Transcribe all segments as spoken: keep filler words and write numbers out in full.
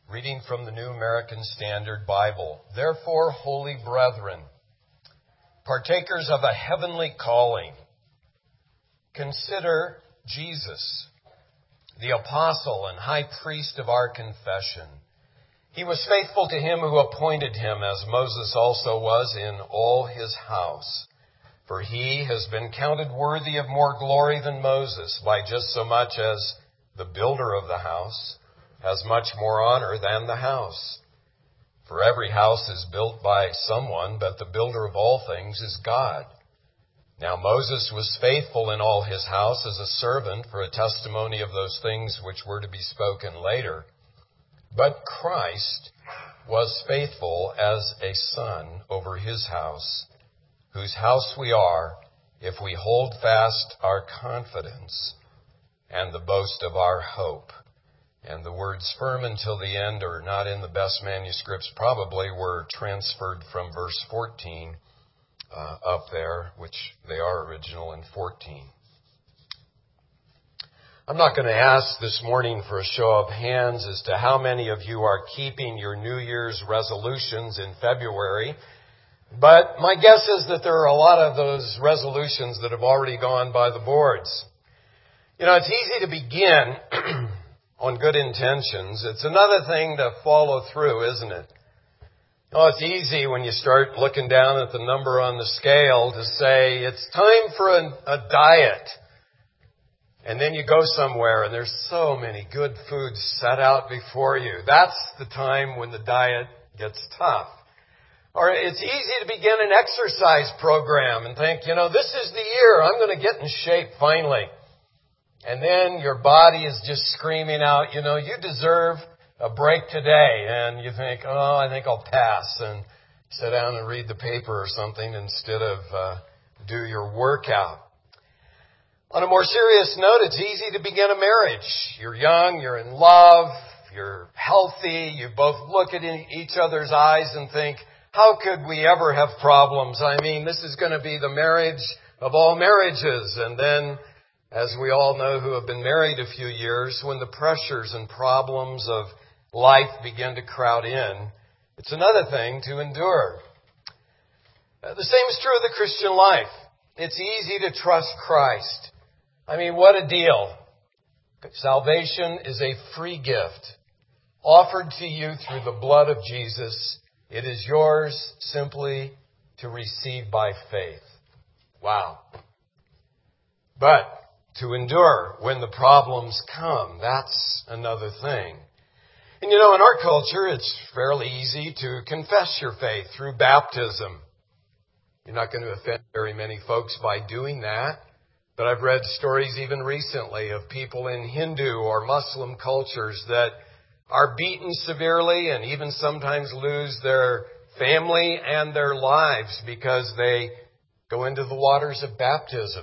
Reading from the New American Standard Bible. Therefore, holy brethren, partakers of a heavenly calling, consider Jesus, the apostle and high priest of our confession. He was faithful to him who appointed him, as Moses also was in all his house. For he has been counted worthy of more glory than Moses, by just so much as the builder of the house has much more honor than the house. For every house is built by someone, but the builder of all things is God. Now Moses was faithful in all his house as a servant for a testimony of those things which were to be spoken later. But Christ was faithful as a son over his house, whose house we are, if we hold fast our confidence and the boast of our hope. And the words firm until the end are not in the best manuscripts, probably were transferred from verse fourteen uh, up there, which they are original in fourteen. I'm not going to ask this morning for a show of hands as to how many of you are keeping your New Year's resolutions in February, but my guess is that there are a lot of those resolutions that have already gone by the boards. You know, it's easy to begin on good intentions. It's another thing to follow through, isn't it? Oh, it's easy when you start looking down at the number on the scale to say, it's time for a, a diet. And then you go somewhere and there's so many good foods set out before you. That's the time when the diet gets tough. Or it's easy to begin an exercise program and think, you know, this is the year. I'm going to get in shape finally. And then your body is just screaming out, you know, you deserve a break today. And you think, oh, I think I'll pass and sit down and read the paper or something instead of uh, do your workout. On a more serious note, it's easy to begin a marriage. You're young, you're in love, you're healthy, you both look at each other's eyes and think, how could we ever have problems? I mean, this is going to be the marriage of all marriages. And then, as we all know who have been married a few years, when the pressures and problems of life begin to crowd in, it's another thing to endure. Uh, the same is true of the Christian life. It's easy to trust Christ. I mean, what a deal. Salvation is a free gift offered to you through the blood of Jesus. It is yours simply to receive by faith. Wow. But to endure when the problems come, that's another thing. And you know, in our culture, it's fairly easy to confess your faith through baptism. You're not going to offend very many folks by doing that. But I've read stories even recently of people in Hindu or Muslim cultures that are beaten severely and even sometimes lose their family and their lives because they go into the waters of baptism.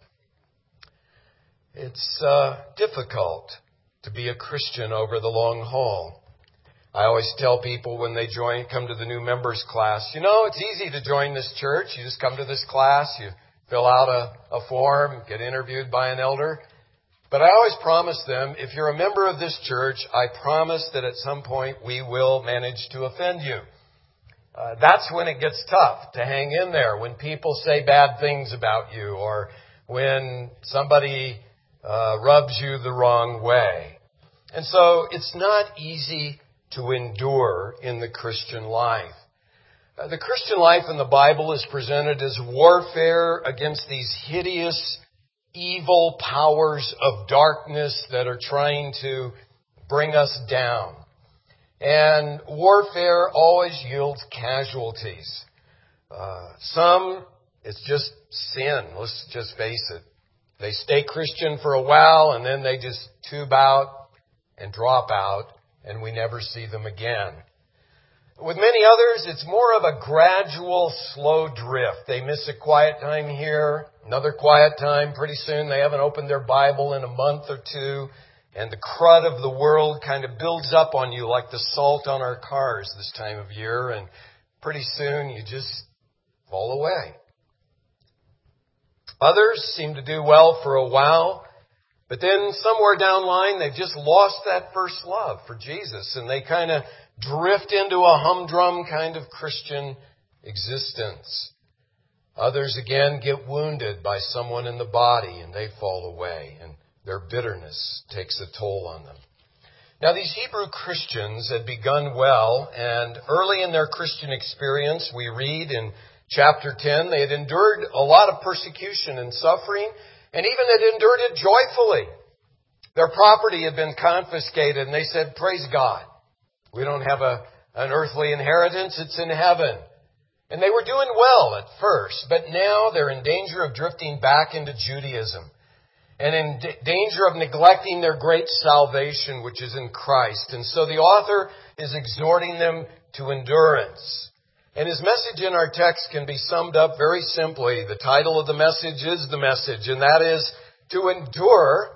It's uh, difficult to be a Christian over the long haul. I always tell people when they join, come to the new members class, you know, it's easy to join this church. You just come to this class, you fill out a, a form, get interviewed by an elder. But I always promise them, if you're a member of this church, I promise that at some point we will manage to offend you. Uh, that's when it gets tough to hang in there, when people say bad things about you or when somebody uh, rubs you the wrong way. And so it's not easy to endure in the Christian life. Uh, the Christian life in the Bible is presented as warfare against these hideous, evil powers of darkness that are trying to bring us down. And warfare always yields casualties. Uh, some, it's just sin. Let's just face it. They stay Christian for a while and then they just tube out and drop out and we never see them again. With many others, it's more of a gradual, slow drift. They miss a quiet time here, another quiet time. Pretty soon they haven't opened their Bible in a month or two. And the crud of the world kind of builds up on you like the salt on our cars this time of year. And pretty soon you just fall away. Others seem to do well for a while, But then somewhere down the line, they've just lost that first love for Jesus, and they kind of drift into a humdrum kind of Christian existence. Others, again, get wounded by someone in the body, and they fall away, and their bitterness takes a toll on them. Now, these Hebrew Christians had begun well, and early in their Christian experience, we read in chapter ten, they had endured a lot of persecution and suffering, and even had endured it joyfully. Their property had been confiscated, and they said, praise God. We don't have a, an earthly inheritance, it's in heaven. And they were doing well at first, but now they're in danger of drifting back into Judaism and in d- danger of neglecting their great salvation, which is in Christ. And so the author is exhorting them to endurance. And his message in our text can be summed up very simply. The title of the message is the message, and that is to endure,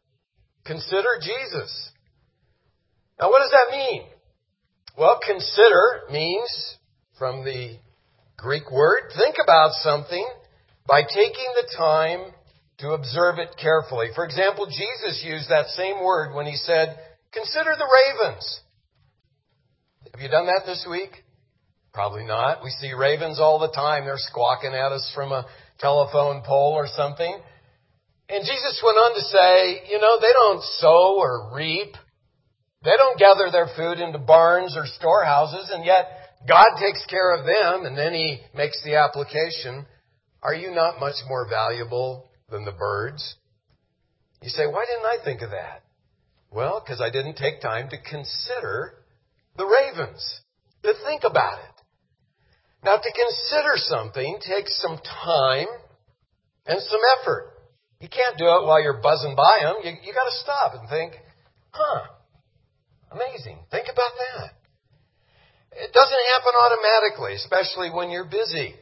consider Jesus. Now, what does that mean? Well, consider means, from the Greek word, think about something by taking the time to observe it carefully. For example, Jesus used that same word when he said, consider the ravens. Have you done that this week? Probably not. We see ravens all the time. They're squawking at us from a telephone pole or something. And Jesus went on to say, you know, they don't sow or reap. They don't gather their food into barns or storehouses, and yet God takes care of them. And then he makes the application, are you not much more valuable than the birds? You say, why didn't I think of that? Well, because I didn't take time to consider the ravens, to think about it. Now, to consider something takes some time and some effort. You can't do it while you're buzzing by them. You, you got to stop and think, huh, amazing. Think about that. It doesn't happen automatically, especially when you're busy.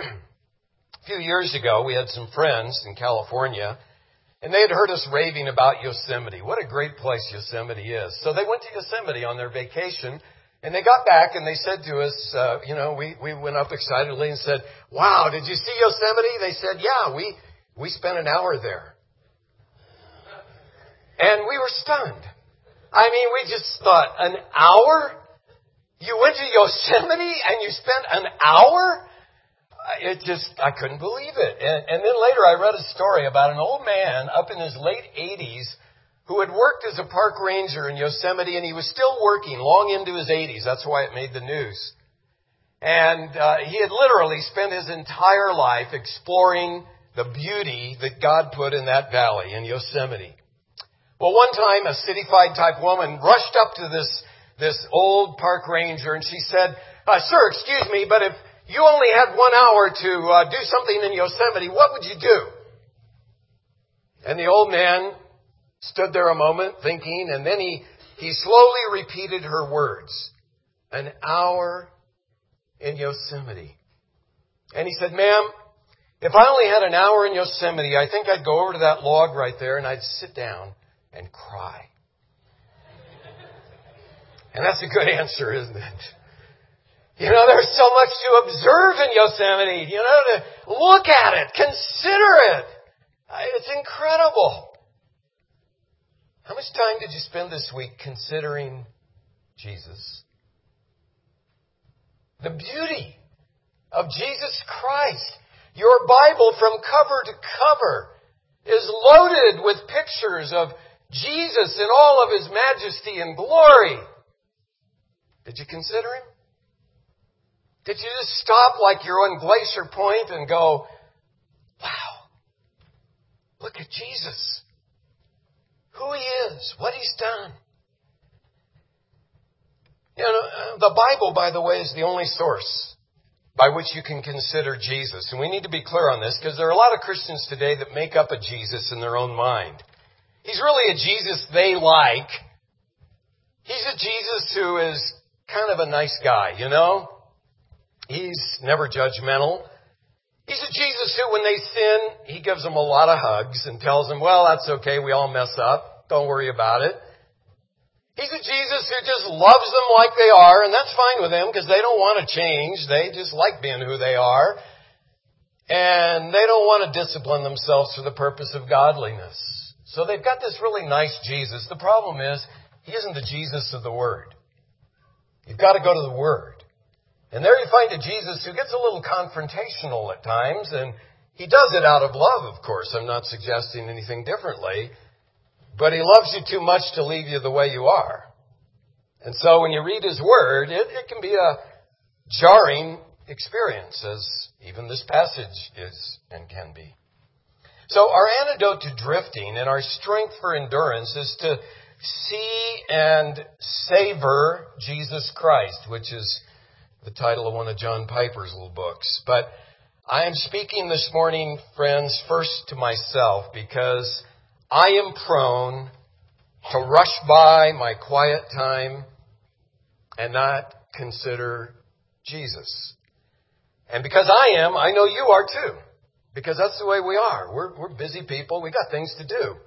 A few years ago, we had some friends in California, and they had heard us raving about Yosemite. What a great place Yosemite is. So they went to Yosemite on their vacation, and they got back and they said to us, uh, you know, we, we went up excitedly and said, wow, did you see Yosemite? They said, yeah, we, we spent an hour there. And we were stunned. I mean, we just thought, an hour? You went to Yosemite and you spent an hour? It just, I couldn't believe it. And, and then later I read a story about an old man up in his late eighties who had worked as a park ranger in Yosemite, and he was still working long into his eighties. That's why it made the news. And uh, he had literally spent his entire life exploring the beauty that God put in that valley in Yosemite. Well, one time a city-fied type woman rushed up to this, this old park ranger, and she said, uh, sir, excuse me, but if you only had one hour to uh, do something in Yosemite, what would you do? And the old man stood there a moment thinking, and then he, he slowly repeated her words. An hour in Yosemite. And he said, ma'am, if I only had an hour in Yosemite, I think I'd go over to that log right there and I'd sit down and cry. And that's a good answer, isn't it? You know, there's so much to observe in Yosemite, you know, to look at it, consider it. It's incredible. How much time did you spend this week considering Jesus? The beauty of Jesus Christ. Your Bible from cover to cover is loaded with pictures of Jesus in all of His majesty and glory. Did you consider Him? Did you just stop like you're on Glacier Point and go, wow, look at Jesus. Who He is, what He's done. You know, the Bible, by the way, is the only source by which you can consider Jesus. And we need to be clear on this because there are a lot of Christians today that make up a Jesus in their own mind. He's really a Jesus they like. He's a Jesus who is kind of a nice guy, you know. He's never judgmental. He's a Jesus who, when they sin, He gives them a lot of hugs and tells them, well, that's okay, we all mess up. Don't worry about it. He's a Jesus who just loves them like they are, and that's fine with Him because they don't want to change. They just like being who they are. And they don't want to discipline themselves for the purpose of godliness. So they've got this really nice Jesus. The problem is, he isn't the Jesus of the Word. You've got to go to the Word. And there you find a Jesus who gets a little confrontational at times, and he does it out of love, of course. I'm not suggesting anything differently. But he loves you too much to leave you the way you are. And so when you read his Word, it, it can be a jarring experience, as even this passage is and can be. So our antidote to drifting and our strength for endurance is to see and savor Jesus Christ, which is the title of one of John Piper's little books. But I am speaking this morning, friends, first to myself, because I am prone to rush by my quiet time and not consider Jesus. And because I am, I know you are too. Because that's the way we are. We're, we're busy people. We got things to do.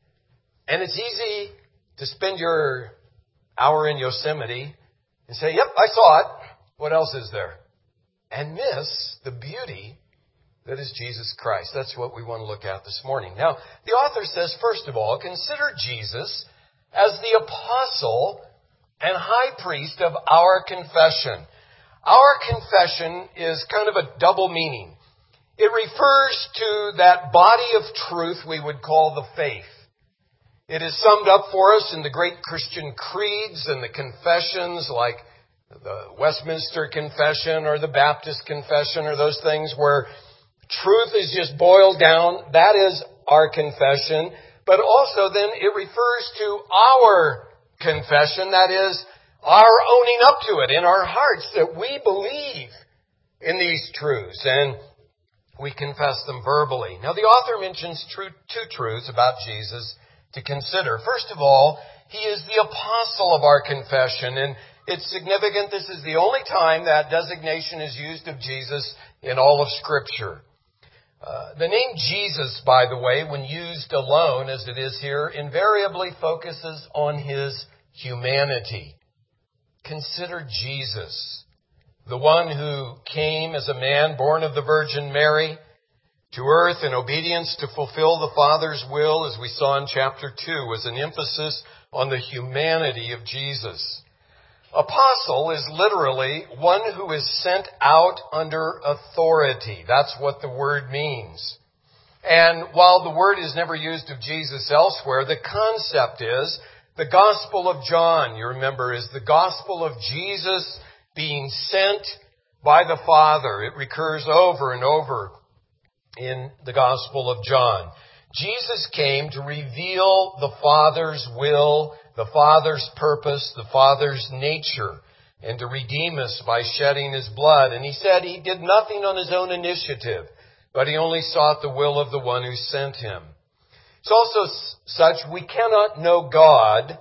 And it's easy to spend your hour in Yosemite and say, yep, I saw it. What else is there? And miss the beauty that is Jesus Christ. That's what we want to look at this morning. Now, the author says, first of all, consider Jesus as the apostle and high priest of our confession. Our confession is kind of a double meaning. It refers to that body of truth we would call the faith. It is summed up for us in the great Christian creeds and the confessions like the Westminster Confession or the Baptist Confession or those things where truth is just boiled down. That is our confession. But also then it refers to our confession. That is our owning up to it in our hearts that we believe in these truths. And we confess them verbally. Now, the author mentions true, two truths about Jesus to consider. First of all, he is the apostle of our confession. And it's significant. This is the only time that designation is used of Jesus in all of Scripture. Uh, the name Jesus, by the way, when used alone, as it is here, invariably focuses on his humanity. Consider Jesus, the one who came as a man born of the Virgin Mary to earth in obedience to fulfill the Father's will, as we saw in chapter two, was an emphasis on the humanity of Jesus. Apostle is literally one who is sent out under authority. That's what the word means. And while the word is never used of Jesus elsewhere, the concept is the Gospel of John, you remember, is the gospel of Jesus being sent by the Father. It recurs over and over in the Gospel of John. Jesus came to reveal the Father's will, the Father's purpose, the Father's nature, and to redeem us by shedding his blood. And he said he did nothing on his own initiative, but he only sought the will of the one who sent him. It's also such we cannot know God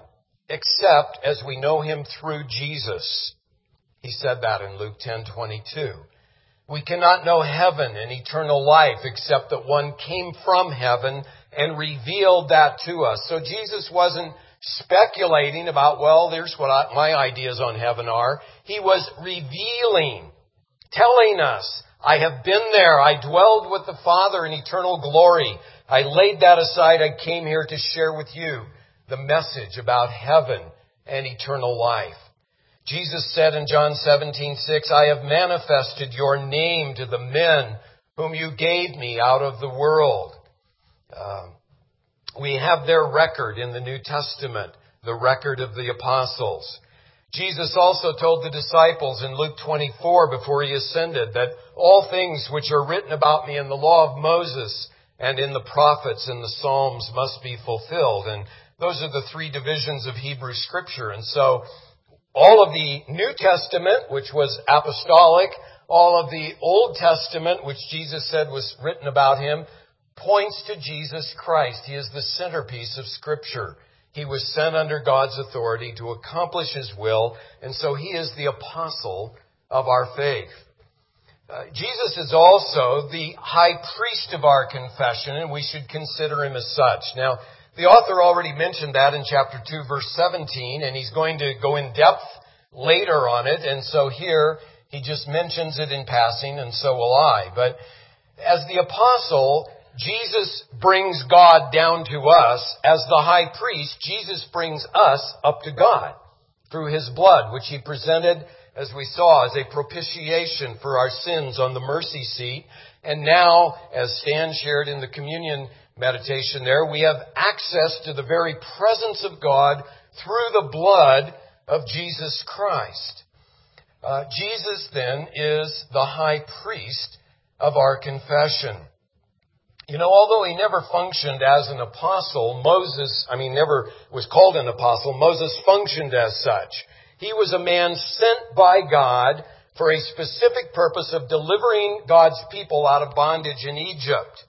except as we know him through Jesus. He said that in Luke ten twenty-two. We cannot know heaven and eternal life except that one came from heaven and revealed that to us. So Jesus wasn't speculating about, well, there's what I, my ideas on heaven are. He was revealing, telling us, I have been there. I dwelled with the Father in eternal glory. I laid that aside. I came here to share with you the message about heaven and eternal life. Jesus said in John seventeen six, I have manifested your name to the men whom you gave me out of the world. Um, we have their record in the New Testament, the record of the apostles. Jesus also told the disciples in Luke twenty-four before he ascended that all things which are written about me in the law of Moses and in the prophets and the Psalms must be fulfilled. And those are the three divisions of Hebrew Scripture. And so all of the New Testament, which was apostolic, all of the Old Testament, which Jesus said was written about him, points to Jesus Christ. He is the centerpiece of Scripture. He was sent under God's authority to accomplish his will, and so he is the apostle of our faith. Uh, Jesus is also the high priest of our confession, and we should consider him as such. Now, the author already mentioned that in chapter two, verse seventeen, and he's going to go in depth later on it, and so here he just mentions it in passing, and so will I. But as the apostle, Jesus brings God down to us. As the high priest, Jesus brings us up to God through his blood, which he presented, as we saw, as a propitiation for our sins on the mercy seat. And now, as Stan shared in the communion meditation there, we have access to the very presence of God through the blood of Jesus Christ. Uh, Jesus, then, is the high priest of our confession. You know, although he never functioned as an apostle, Moses, I mean, never was called an apostle, Moses functioned as such. He was a man sent by God for a specific purpose of delivering God's people out of bondage in Egypt.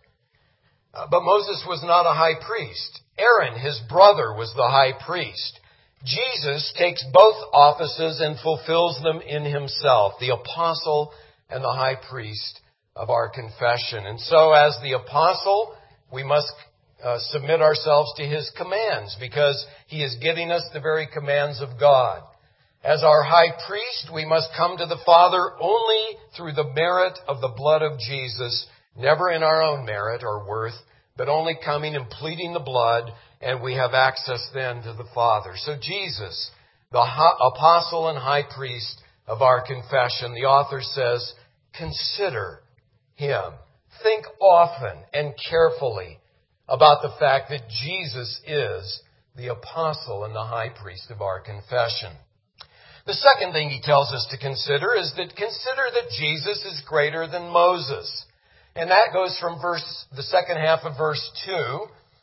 Uh, but Moses was not a high priest. Aaron, his brother, was the high priest. Jesus takes both offices and fulfills them in himself, the apostle and the high priest of our confession. And so as the apostle, we must uh, submit ourselves to his commands because he is giving us the very commands of God. As our high priest, we must come to the Father only through the merit of the blood of Jesus, never in our own merit or worth, but only coming and pleading the blood, and we have access then to the Father. So Jesus, the apostle and high priest of our confession, the author says, consider him. Think often and carefully about the fact that Jesus is the apostle and the high priest of our confession. The second thing he tells us to consider is that consider that Jesus is greater than Moses. And that goes from verse, the second half of verse two,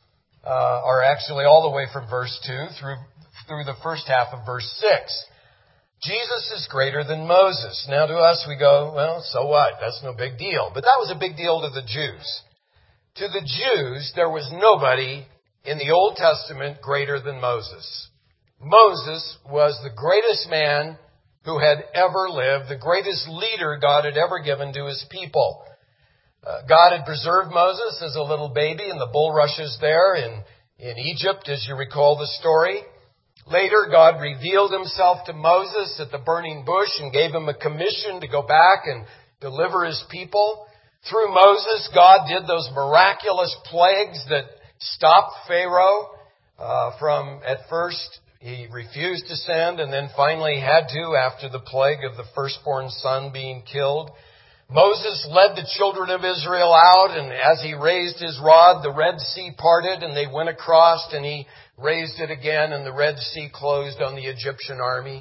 uh, or actually all the way from verse two through, through the first half of verse six. Jesus is greater than Moses. Now to us we go, well, so what? That's no big deal. But that was a big deal to the Jews. To the Jews, there was nobody in the Old Testament greater than Moses. Moses was the greatest man who had ever lived, the greatest leader God had ever given to his people. Uh, God had preserved Moses as a little baby in the bulrushes there in, in Egypt, as you recall the story. Later, God revealed himself to Moses at the burning bush and gave him a commission to go back and deliver his people. Through Moses, God did those miraculous plagues that stopped Pharaoh uh, from, at first, he refused to send and then finally had to after the plague of the firstborn son being killed. Moses led the children of Israel out, and as he raised his rod, the Red Sea parted and they went across, and he raised it again and the Red Sea closed on the Egyptian army.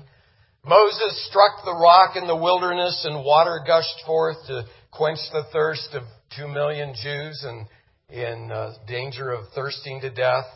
Moses struck the rock in the wilderness and water gushed forth to quench the thirst of two million Jews and in uh, danger of thirsting to death.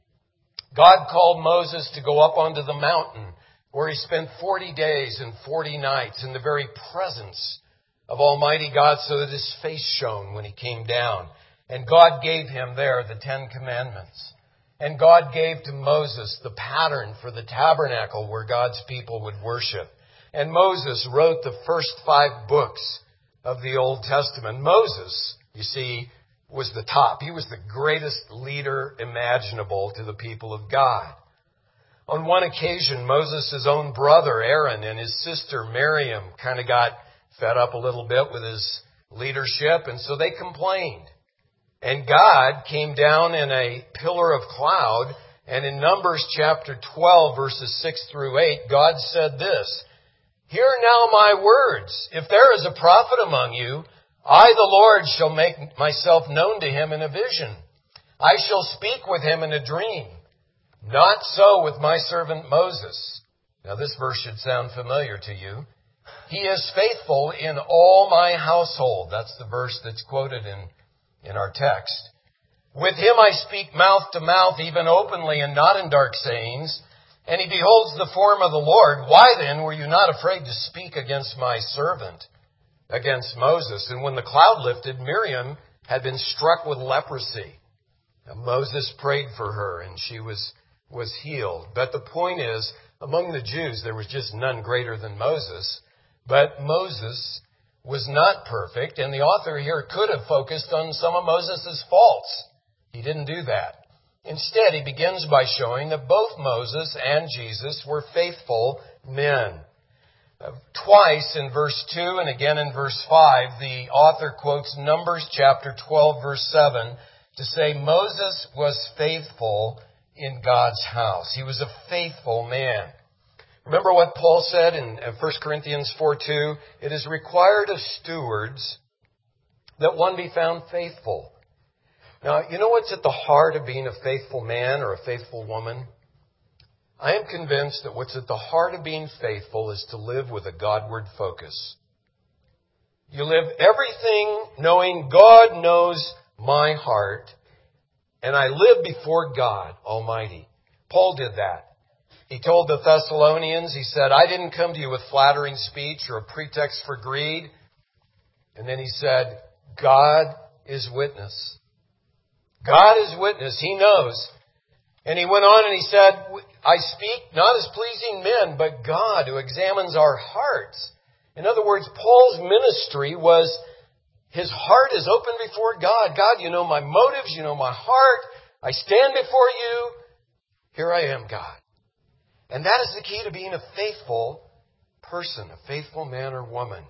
God called Moses to go up onto the mountain where he spent forty days and forty nights in the very presence of Almighty God so that his face shone when he came down. And God gave him there the Ten Commandments. And God gave to Moses the pattern for the tabernacle where God's people would worship. And Moses wrote the first five books of the Old Testament. Moses, you see, was the top. He was the greatest leader imaginable to the people of God. On one occasion, Moses' own brother, Aaron, and his sister, Miriam, kind of got fed up a little bit with his leadership, and so they complained. And God came down in a pillar of cloud, and in Numbers chapter twelve, verses six through eight, God said this, "Hear now my words. If there is a prophet among you, I, the Lord, shall make myself known to him in a vision. I shall speak with him in a dream. Not so with my servant Moses." Now this verse should sound familiar to you. "He is faithful in all my household." That's the verse that's quoted in, in our text. "With him I speak mouth to mouth, even openly and not in dark sayings. And he beholds the form of the Lord. Why then were you not afraid to speak against my servant, against Moses?" And when the cloud lifted, Miriam had been struck with leprosy. Now, Moses prayed for her and she was, was healed. But the point is, among the Jews, there was just none greater than Moses. But Moses was not perfect, and the author here could have focused on some of Moses' faults. He didn't do that. Instead, he begins by showing that both Moses and Jesus were faithful men. Twice in verse two and again in verse five, the author quotes Numbers chapter twelve, verse seven, to say Moses was faithful in God's house. He was a faithful man. Remember what Paul said in First Corinthians four two? It is required of stewards that one be found faithful. Now, you know what's at the heart of being a faithful man or a faithful woman? I am convinced that what's at the heart of being faithful is to live with a Godward focus. You live everything knowing God knows my heart, and I live before God Almighty. Paul did that. He told the Thessalonians, he said, I didn't come to you with flattering speech or a pretext for greed. And then he said, God is witness. God is witness. He knows. And he went on and he said, I speak not as pleasing men, but God who examines our hearts. In other words, Paul's ministry was, his heart is open before God. God, you know my motives, you know my heart. I stand before you. Here I am, God. And that is the key to being a faithful person, a faithful man or woman.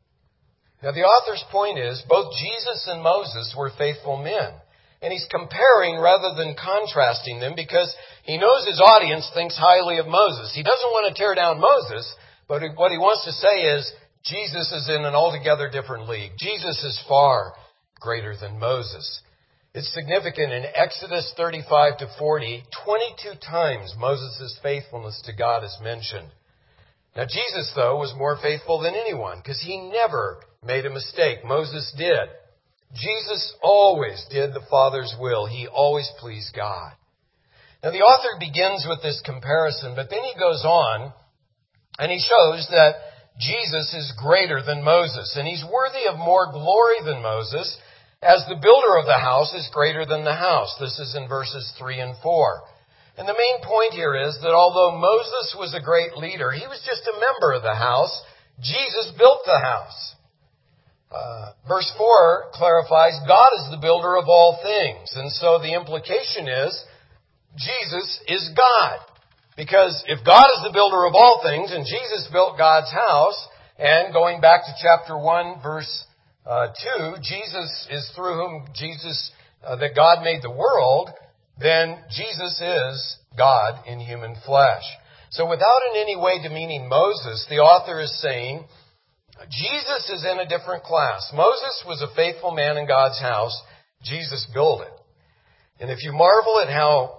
Now the author's point is, both Jesus and Moses were faithful men. And he's comparing rather than contrasting them because he knows his audience thinks highly of Moses. He doesn't want to tear down Moses, but what he wants to say is Jesus is in an altogether different league. Jesus is far greater than Moses. It's significant in Exodus thirty-five to forty, twenty-two times Moses' faithfulness to God is mentioned. Now Jesus, though, was more faithful than anyone because he never made a mistake. Moses did. Jesus always did the Father's will. He always pleased God. Now the author begins with this comparison, but then he goes on and he shows that Jesus is greater than Moses, and he's worthy of more glory than Moses, as the builder of the house is greater than the house. This is in verses three and four. And the main point here is that although Moses was a great leader, he was just a member of the house. Jesus built the house. Uh, verse four clarifies God is the builder of all things. And so the implication is Jesus is God. Because if God is the builder of all things and Jesus built God's house, and going back to chapter one, verse uh, two, Jesus is through whom Jesus, uh, that God made the world, then Jesus is God in human flesh. So without in any way demeaning Moses, the author is saying Jesus is in a different class. Moses was a faithful man in God's house. Jesus built it. And if you marvel at how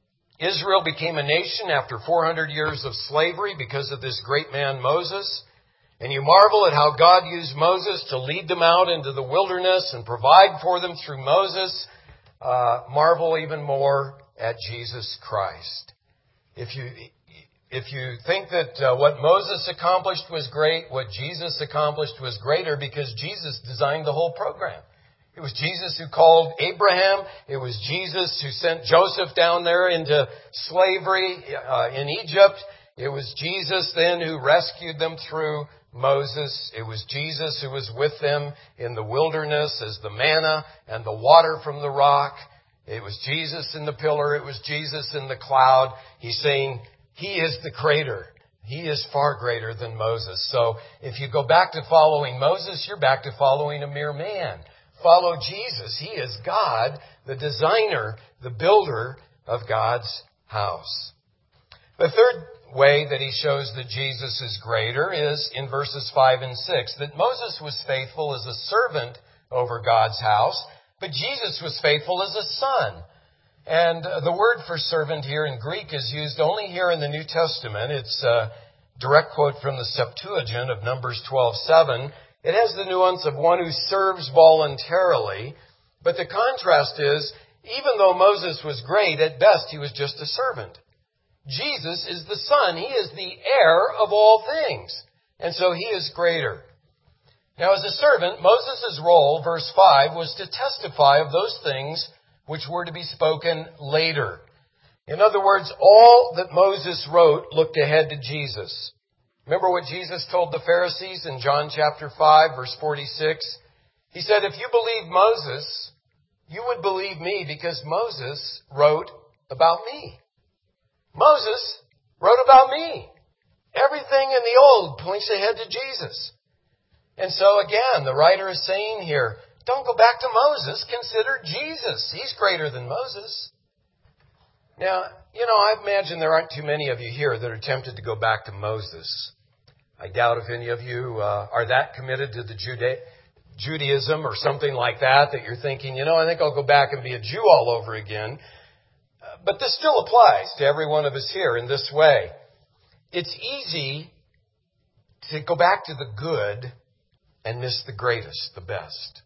Israel became a nation after four hundred years of slavery because of this great man Moses, and you marvel at how God used Moses to lead them out into the wilderness and provide for them through Moses, uh, marvel even more at Jesus Christ. If you If you think that uh, what Moses accomplished was great, what Jesus accomplished was greater because Jesus designed the whole program. It was Jesus who called Abraham. It was Jesus who sent Joseph down there into slavery uh, in Egypt. It was Jesus then who rescued them through Moses. It was Jesus who was with them in the wilderness as the manna and the water from the rock. It was Jesus in the pillar. It was Jesus in the cloud. He's saying, He is the greater. He is far greater than Moses. So if you go back to following Moses, you're back to following a mere man. Follow Jesus. He is God, the designer, the builder of God's house. The third way that he shows that Jesus is greater is in verses five and six, that Moses was faithful as a servant over God's house, but Jesus was faithful as a son. And the word for servant here in Greek is used only here in the New Testament. It's a direct quote from the Septuagint of Numbers twelve seven. It has the nuance of one who serves voluntarily. But the contrast is, even though Moses was great, at best he was just a servant. Jesus is the Son. He is the heir of all things. And so he is greater. Now as a servant, Moses' role, verse five, was to testify of those things which were to be spoken later. In other words, all that Moses wrote looked ahead to Jesus. Remember what Jesus told the Pharisees in John chapter five, verse forty-six? He said, if you believe Moses, you would believe me because Moses wrote about me. Moses wrote about me. Everything in the old points ahead to Jesus. And so again, the writer is saying here, don't go back to Moses. Consider Jesus. He's greater than Moses. Now, you know, I imagine there aren't too many of you here that are tempted to go back to Moses. I doubt if any of you uh, are that committed to the Juda- Judaism or something like that, that you're thinking, you know, I think I'll go back and be a Jew all over again. Uh, but this still applies to every one of us here in this way. It's easy to go back to the good and miss the greatest, the best.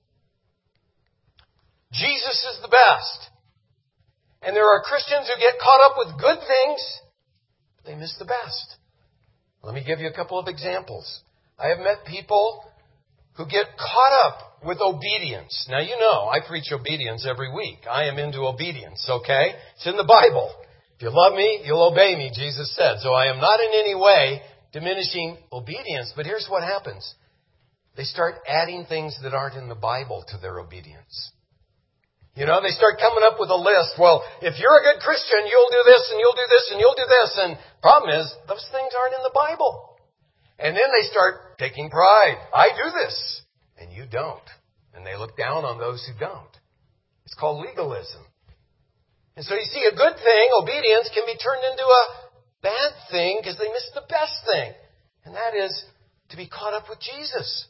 Jesus is the best. And there are Christians who get caught up with good things, but they miss the best. Let me give you a couple of examples. I have met people who get caught up with obedience. Now, you know, I preach obedience every week. I am into obedience, okay? It's in the Bible. If you love me, you'll obey me, Jesus said. So I am not in any way diminishing obedience. But here's what happens. They start adding things that aren't in the Bible to their obedience. You know, they start coming up with a list. Well, if you're a good Christian, you'll do this and you'll do this and you'll do this. And problem is, those things aren't in the Bible. And then they start taking pride. I do this and you don't. And they look down on those who don't. It's called legalism. And so you see, a good thing, obedience, can be turned into a bad thing because they miss the best thing. And that is to be caught up with Jesus.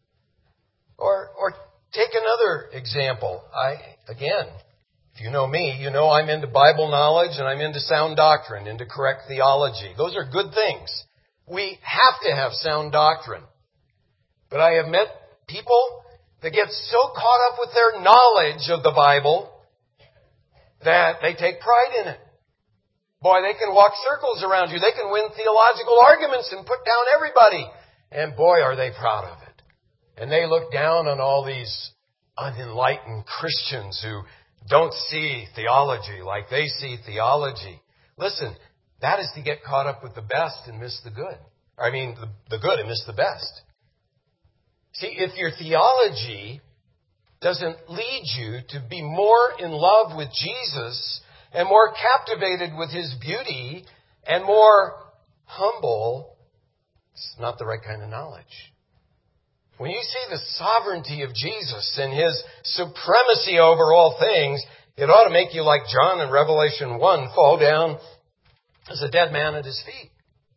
Or, or take another example. I, again, if you know me, you know I'm into Bible knowledge and I'm into sound doctrine, into correct theology. Those are good things. We have to have sound doctrine. But I have met people that get so caught up with their knowledge of the Bible that they take pride in it. Boy, they can walk circles around you. They can win theological arguments and put down everybody. And boy, are they proud of it. And they look down on all these unenlightened Christians who don't see theology like they see theology. Listen, that is to get caught up with the best and miss the good. I mean, the, the good and miss the best. See, if your theology doesn't lead you to be more in love with Jesus and more captivated with His beauty and more humble, it's not the right kind of knowledge. When you see the sovereignty of Jesus and His supremacy over all things, it ought to make you like John in Revelation one, fall down as a dead man at His feet.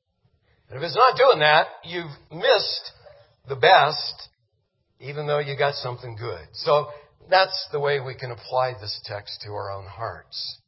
And if it's not doing that, you've missed the best, even though you got something good. So that's the way we can apply this text to our own hearts.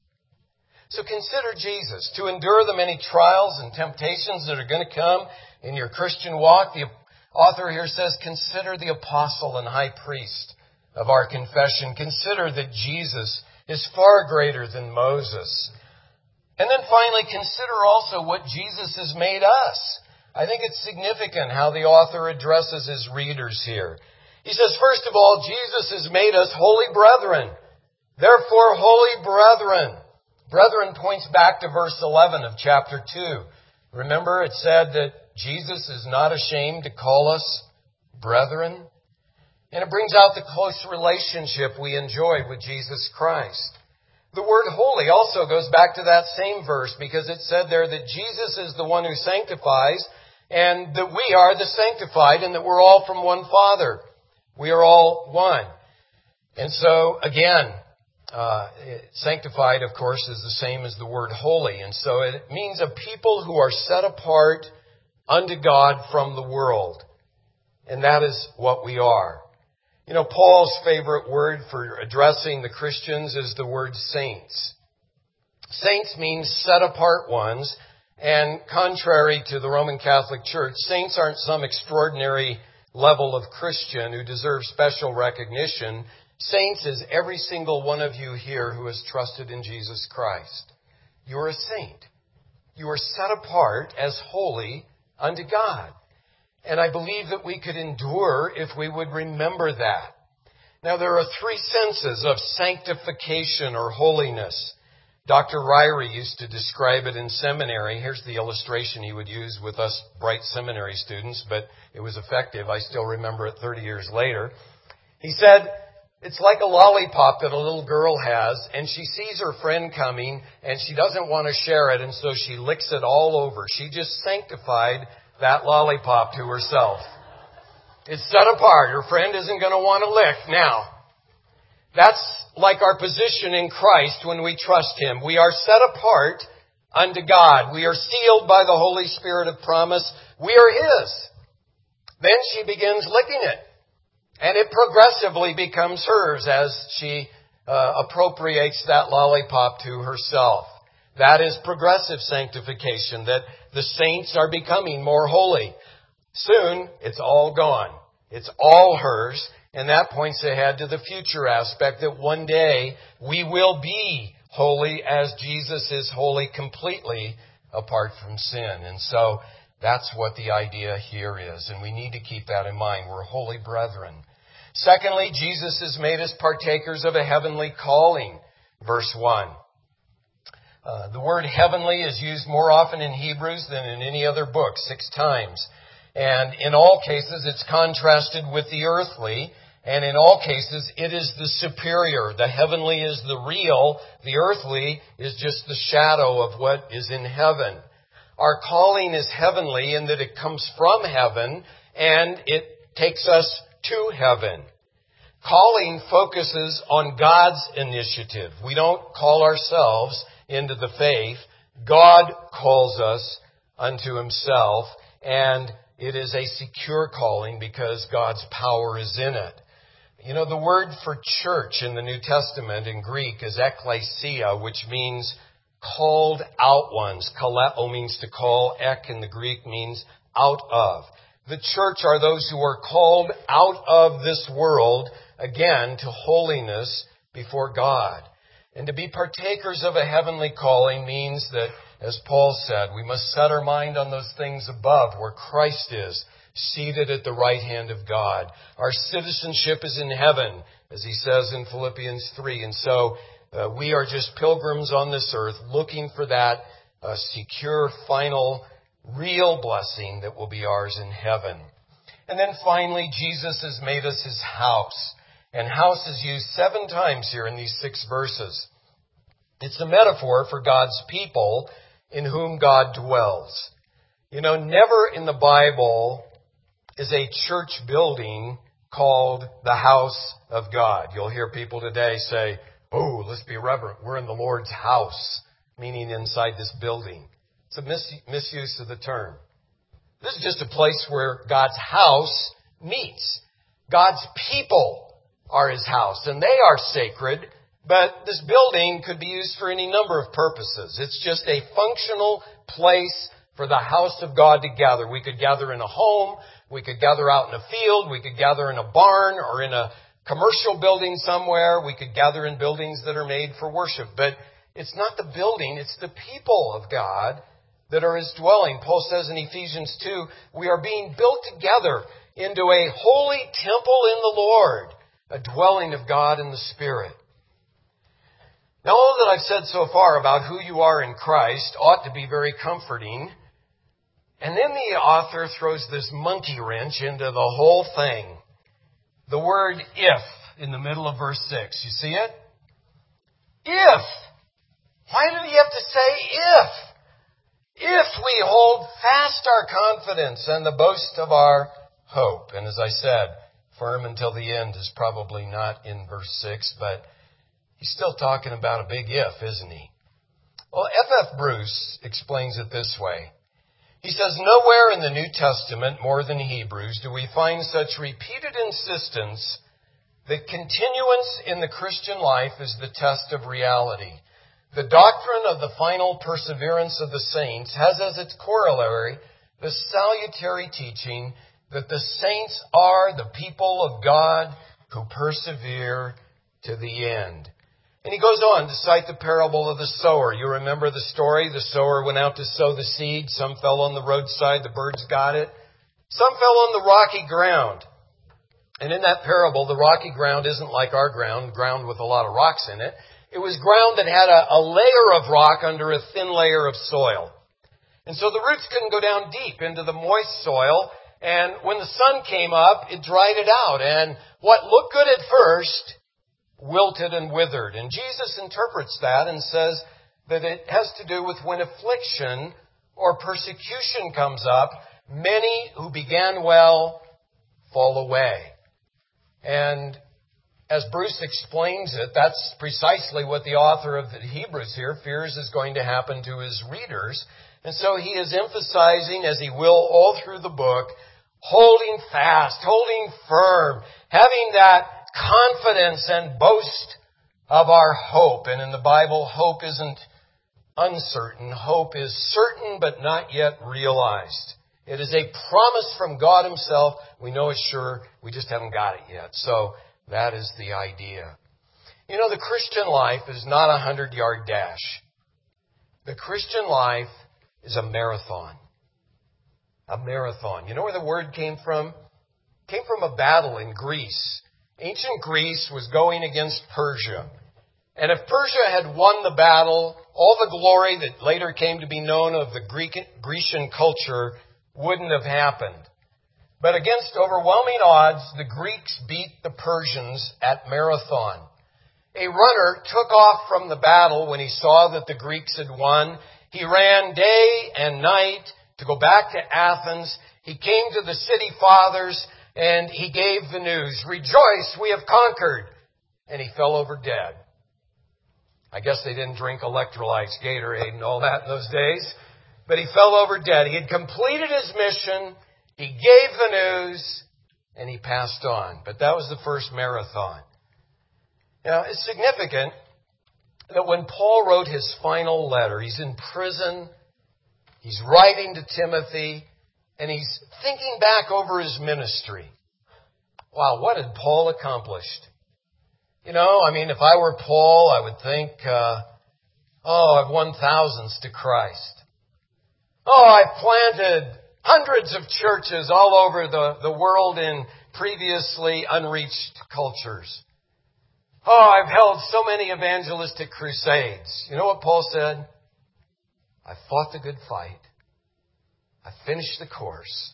So consider Jesus. To endure the many trials and temptations that are going to come in your Christian walk, the author here says, consider the apostle and high priest of our confession. Consider that Jesus is far greater than Moses. And then finally, consider also what Jesus has made us. I think it's significant how the author addresses his readers here. He says, first of all, Jesus has made us holy brethren. Therefore, holy brethren. Brethren points back to verse eleven of chapter two. Remember, it said that Jesus is not ashamed to call us brethren. And it brings out the close relationship we enjoy with Jesus Christ. The word holy also goes back to that same verse because it said there that Jesus is the one who sanctifies and that we are the sanctified and that we're all from one Father. We are all one. And so, again, uh, sanctified, of course, is the same as the word holy. And so it means a people who are set apart unto God from the world. And that is what we are. You know, Paul's favorite word for addressing the Christians is the word saints. Saints means set apart ones. And contrary to the Roman Catholic Church, saints aren't some extraordinary level of Christian who deserve special recognition. Saints is every single one of you here who has trusted in Jesus Christ. You're a saint. You are set apart as holy unto God. And I believe that we could endure if we would remember that. Now, there are three senses of sanctification or holiness. Doctor Ryrie used to describe it in seminary. Here's the illustration he would use with us bright seminary students, but it was effective. I still remember it thirty years later. He said, It's like a lollipop that a little girl has, and she sees her friend coming, and she doesn't want to share it, and so she licks it all over. She just sanctified that lollipop to herself. It's set apart. Her friend isn't going to want to lick now. That's like our position in Christ when we trust Him. We are set apart unto God. We are sealed by the Holy Spirit of promise. We are His. Then she begins licking it. And it progressively becomes hers as she uh, appropriates that lollipop to herself. That is progressive sanctification, that the saints are becoming more holy. Soon, it's all gone. It's all hers. And that points ahead to the future aspect that one day we will be holy as Jesus is holy completely apart from sin. And so that's what the idea here is. And we need to keep that in mind. We're holy brethren. Secondly, Jesus has made us partakers of a heavenly calling. Verse one. Uh, the word heavenly is used more often in Hebrews than in any other book, six times. And in all cases, it's contrasted with the earthly. And in all cases, it is the superior. The heavenly is the real. The earthly is just the shadow of what is in heaven. Our calling is heavenly in that it comes from heaven and it takes us to heaven. Calling focuses on God's initiative. We don't call ourselves into the faith. God calls us unto Himself, and it is a secure calling because God's power is in it. You know, the word for church in the New Testament in Greek is ekklesia, which means called out ones. Kaleo means to call. Ek in the Greek means out of. The church are those who are called out of this world, again, to holiness before God. And to be partakers of a heavenly calling means that, as Paul said, we must set our mind on those things above where Christ is, seated at the right hand of God. Our citizenship is in heaven, as he says in Philippians three. And so uh, we are just pilgrims on this earth looking for that uh, secure, final, real blessing that will be ours in heaven. And then finally, Jesus has made us His house. And house is used seven times here in these six verses. It's a metaphor for God's people in whom God dwells. You know, never in the Bible is a church building called the house of God. You'll hear people today say, oh, let's be reverent. We're in the Lord's house, meaning inside this building. It's a mis- misuse of the term. This is just a place where God's house meets. God's people are His house, and they are sacred, but this building could be used for any number of purposes. It's just a functional place for the house of God to gather. We could gather in a home, we could gather out in a field, we could gather in a barn or in a commercial building somewhere, we could gather in buildings that are made for worship. But it's not the building, it's the people of God that are His dwelling. Paul says in Ephesians two, we are being built together into a holy temple in the Lord, a dwelling of God in the Spirit. Now, all that I've said so far about who you are in Christ ought to be very comforting. And then the author throws this monkey wrench into the whole thing. The word if in the middle of verse six. You see it? If. Why did he have to say if? If we hold fast our confidence and the boast of our hope. And as I said, firm until the end is probably not in verse six, but he's still talking about a big if, isn't he? Well, F F Bruce explains it this way. He says, nowhere in the New Testament, more than Hebrews, do we find such repeated insistence that continuance in the Christian life is the test of reality. The doctrine of the final perseverance of the saints has as its corollary the salutary teaching that the saints are the people of God who persevere to the end. And he goes on to cite the parable of the sower. You remember the story? The sower went out to sow the seed. Some fell on the roadside. The birds got it. Some fell on the rocky ground. And in that parable, the rocky ground isn't like our ground, ground with a lot of rocks in it. It was ground that had a, a layer of rock under a thin layer of soil. And so the roots couldn't go down deep into the moist soil. And when the sun came up, it dried it out. And what looked good at first wilted and withered. And Jesus interprets that and says that it has to do with when affliction or persecution comes up, many who began well fall away. And as Bruce explains it, that's precisely what the author of the Hebrews here fears is going to happen to his readers. And so he is emphasizing, as he will all through the book, holding fast, holding firm, having that confidence and boast of our hope. And in the Bible, hope isn't uncertain. Hope is certain but not yet realized. It is a promise from God Himself. We know it's sure. We just haven't got it yet. So that is the idea. You know, the Christian life is not a hundred-yard dash. The Christian life is a marathon. A marathon. You know where the word came from? It came from a battle in Greece. Ancient Greece was going against Persia. And if Persia had won the battle, all the glory that later came to be known of the Greek, Grecian culture wouldn't have happened. But against overwhelming odds, the Greeks beat the Persians at Marathon. A runner took off from the battle when he saw that the Greeks had won. He ran day and night to go back to Athens. He came to the city fathers and he gave the news, "Rejoice, we have conquered." And he fell over dead. I guess they didn't drink electrolytes, Gatorade, and all that in those days. But he fell over dead. He had completed his mission. He gave the news, and he passed on. But that was the first marathon. Now, it's significant that when Paul wrote his final letter, he's in prison, he's writing to Timothy, and he's thinking back over his ministry. Wow, what had Paul accomplished? You know, I mean, if I were Paul, I would think, uh, oh, I've won thousands to Christ. Oh, I've planted hundreds of churches all over the, the world in previously unreached cultures. Oh, I've held so many evangelistic crusades. You know what Paul said? I fought the good fight. I finished the course.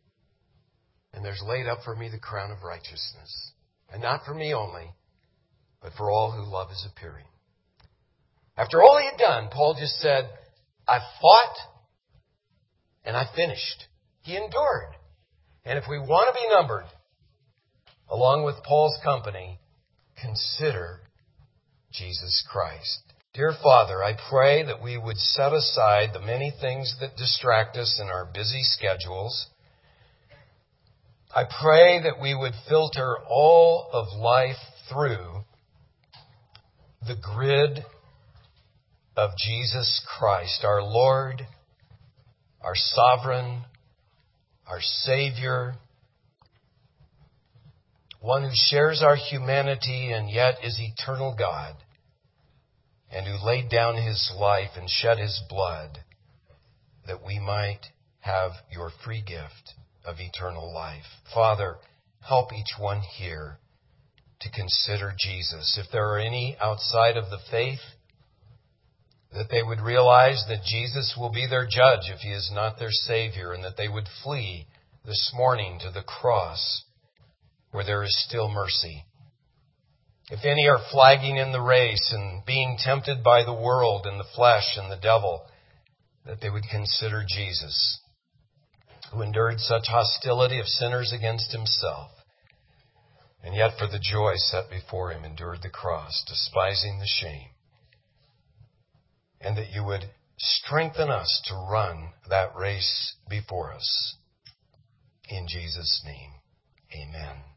And there's laid up for me the crown of righteousness. And not for me only, but for all who love His appearing. After all he had done, Paul just said, I fought and I finished. He endured. And if we want to be numbered, along with Paul's company, consider Jesus Christ. Dear Father, I pray that we would set aside the many things that distract us in our busy schedules. I pray that we would filter all of life through the grid of Jesus Christ, our Lord, our Sovereign, our Savior, one who shares our humanity and yet is eternal God, and who laid down His life and shed His blood that we might have your free gift of eternal life. Father, help each one here to consider Jesus. If there are any outside of the faith, that they would realize that Jesus will be their judge if He is not their Savior, and that they would flee this morning to the cross where there is still mercy. If any are flagging in the race and being tempted by the world and the flesh and the devil, that they would consider Jesus, who endured such hostility of sinners against Himself, and yet for the joy set before Him endured the cross, despising the shame. And that you would strengthen us to run that race before us. In Jesus' name, amen.